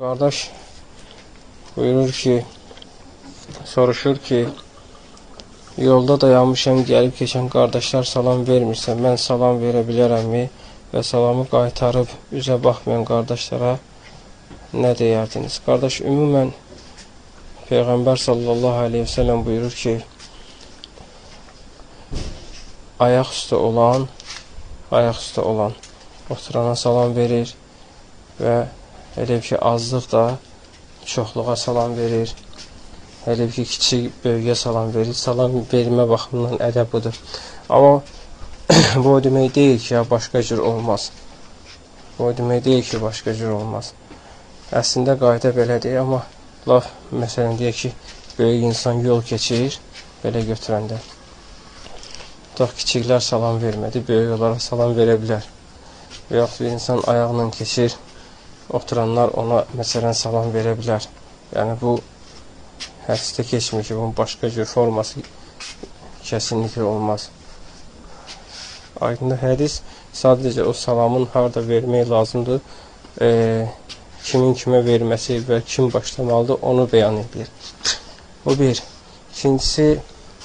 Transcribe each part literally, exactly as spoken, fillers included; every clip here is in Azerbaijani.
Qardaş buyurur ki, soruşur ki, yolda dayanmışam, gəlib keçən qardaşlar salam vermirsə, mən salam verə bilərəmmi və salamı qaytarıb üzə baxmayan qardaşlara nə deyərdiniz? Qardaş, ümumən Peyğəmbər sallallahu aleyhi və səlləm buyurur ki, ayaq üstə olan, ayaq üstə olan oturana salam verir və elə ki, azlıq da çoxluğa salam verir. Elə ki, kiçik böyüyə salam verir. Salam vermə baxımından ədəb budur. Amma bu o demək deyil ki, ya başqa cür olmaz. Bu o demək deyil ki, başqa cür olmaz. Əslində qayda belədir, amma laf, məsələn, deyək ki, böyük insan yol keçir, belə götürəndə. Tutaq, kiçiklər salam vermədi, böyük olaraq salam verə bilər. Və yaxud bir insan ayaqla keçir, oturanlar ona, məsələn, salam verə bilər. Yəni, bu hədisdə keçmir ki, bunun başqa cür forması kəsinliklə olmaz. Aydındır, hədis sadəcə o salamın harada vermək lazımdır, e, kimin kimə verməsi və kim başlamalıdır, onu bəyan edir. O bir. İkincisi,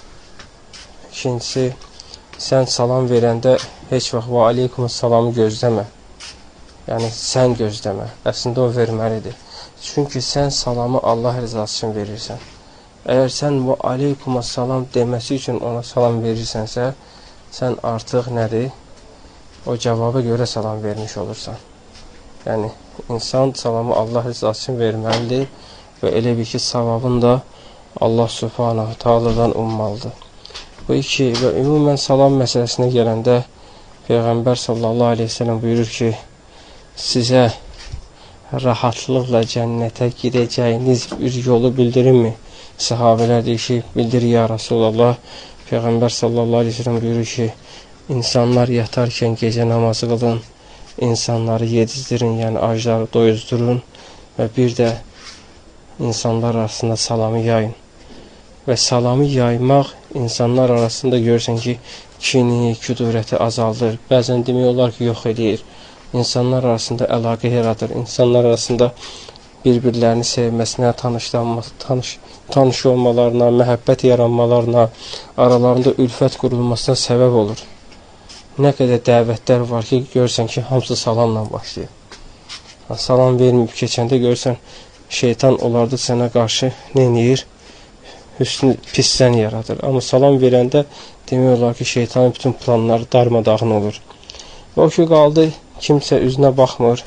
ikincisi, sən salam verəndə heç vaxt və aleykumus salamı gözləmə. Yəni, sən gözləmə. Əslində, o verməlidir. Çünki sən salamı Allah rızası üçün verirsən. Əgər sən bu aleykumus salam deməsi üçün ona salam verirsənsə, sən artıq nədir? O cavaba görə salam vermiş olursan. Yəni, insan salamı Allah rızası üçün verməlidir və elə bir ki, savabını da Allah subhanahu ta'aladan ummalıdır. Bu iki və ümumən salam məsələsinə gələndə Peyğəmbər sallallahu aleyhi ve sellem buyurur ki, sizə rahatlıqla cənnətə gedəcəyiniz bir yolu bildirinmi? Səhabələr deyir ki, bildir ya Rasulallah. Peyğəmbər sallallahu aleyhi ve sellem buyurur ki, insanlar yatarkən gecə namazı qılın, insanları yedizdirin, yəni acları doyuzdurun və bir də insanlar arasında salamı yayın. Və salamı yaymaq insanlar arasında görürsən ki, kini, küdurəti azaldır. Bəzən demək olar ki, yox edir. İnsanlar arasında əlaqə yaradır. İnsanlar arasında bir-birlərini sevməsinə, tanış, tanış olmalarına, məhəbbət yaranmalarına, aralarında ülfət qurulmasına səbəb olur. Nə qədər dəvətlər var ki, görürsən ki, hamısı salamla başlayır. Salam verməyib keçəndə görürsən, şeytan onlarda sənə qarşı nə edir? Hüsnü pissən yaradır. Amma salam verəndə demək olar ki, şeytanın bütün planları darmadağın olur. O ki, qaldı, kimsə üzünə baxmır.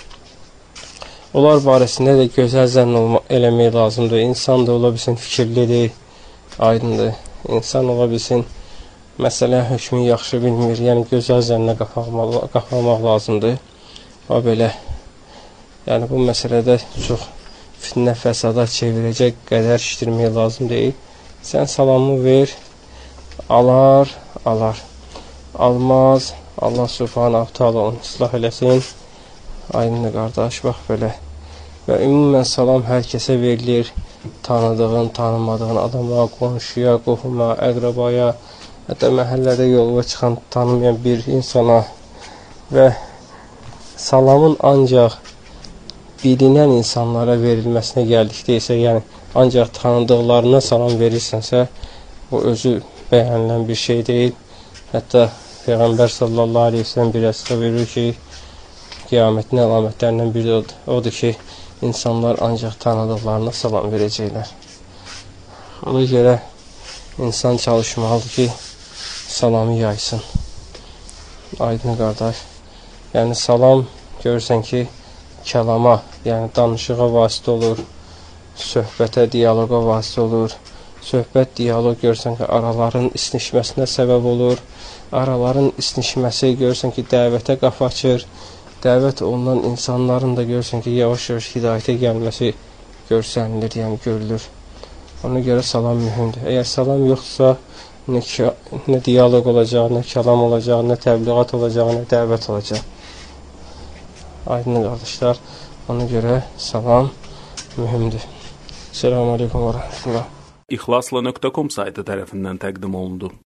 Onlar barəsində də gözəl zənn eləmək lazımdır. İnsan da ola bilsin fikirlidir, aydındır. İnsan ola bilsin, məsələ hökmü yaxşı bilmir. Yəni, gözəl zənnə qapamaq lazımdır. O belə, yəni bu məsələdə çox fitnə fəsada çevirəcək qədər işdirmək lazım deyil. Sən salamı ver, alar, alar. Almaz, Allah subhanahu ta'ala onu islah eləsin. Aynı qardaş, bax belə. Və ümumən salam hər kəsə verilir. Tanıdığın, tanımadığın adama, qonşuya, qohuma, əqrabaya, hətta məhəllədə yoluna çıxan tanımayan bir insana və salamın ancaq bilinən insanlara verilməsinə gəldikdə isə, yəni ancaq tanıdıqlarına salam verirsənsə, bu özü bəyənilən bir şey deyil. Hətta Peyğəmbər sallallahu aleyhi ve sellem bir əsrə verir ki, qiyamətin əlamətlərindən biri odur ki, insanlar ancaq tanıdıqlarına salam verəcəklər. Ona görə insan çalışmalıdır ki, salamı yaysın. Aydın qardaş. Yəni, salam görürsən ki, kəlama, yəni danışığa vasitə olur, söhbətə, diyaloqa vasitə olur. Söhbət, diyaloq görürsən ki, araların isnişməsinə səbəb olur. Araların isnişməsi görürsən ki, dəvətə qapı açır. Dəvət olunan insanların da görürsən ki, yavaş-yavaş hidayətə gəlməsi görsənilir, yəni görülür. Ona görə salam mühümdür. Əgər salam yoxsa, nə, nə diyaloq olacaq, nə kəlam olacaq, nə təbliğat olacaq, nə dəvət olacaq. Aydın qardaşlar, ona görə salam mühümdür. Selamun aleyküm və rəhmətullah. İxlasla nöqtə com saytı tərəfindən təqdim olundu.